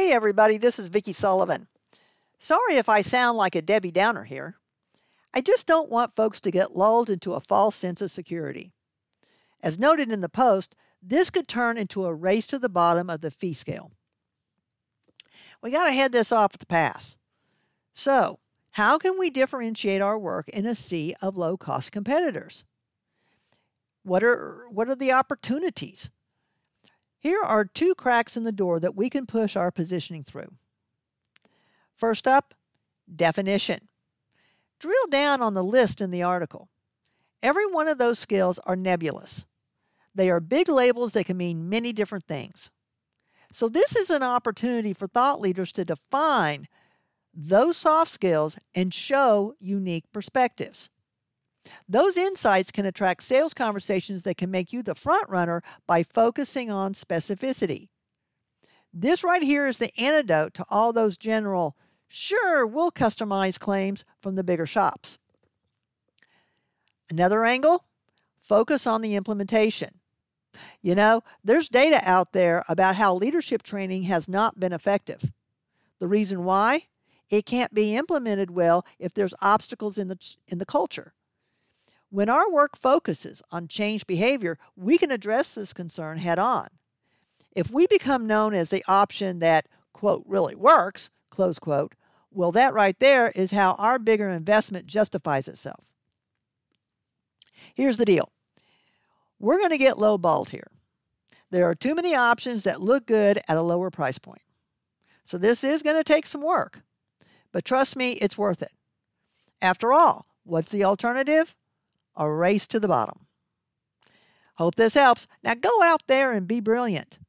Hey everybody, this is Vicki Sullivan. Sorry if I sound like a Debbie Downer here. I just don't want folks to get lulled into a false sense of security. As noted in the post, this could turn into a race to the bottom of the fee scale. We got to head this off at the pass. So, how can we differentiate our work in a sea of low-cost competitors? What are the opportunities? Here are 2 cracks in the door that we can push our positioning through. First up, definition. Drill down on the list in the article. Every one of those skills are nebulous. They are big labels that can mean many different things. So this is an opportunity for thought leaders to define those soft skills and show unique perspectives. Those insights can attract sales conversations that can make you the front runner by focusing on specificity. This right here is the antidote to all those general, sure, we'll customize claims from the bigger shops. Another angle, focus on the implementation. There's data out there about how leadership training has not been effective. The reason why? It can't be implemented well if there's obstacles in the culture. When our work focuses on change behavior, we can address this concern head on. If we become known as the option that, quote, really works, close quote, well, that right there is how our bigger investment justifies itself. Here's the deal. We're going to get lowballed here. There are too many options that look good at a lower price point. So this is going to take some work. But trust me, it's worth it. After all, what's the alternative? A race to the bottom. Hope this helps. Now go out there and be brilliant.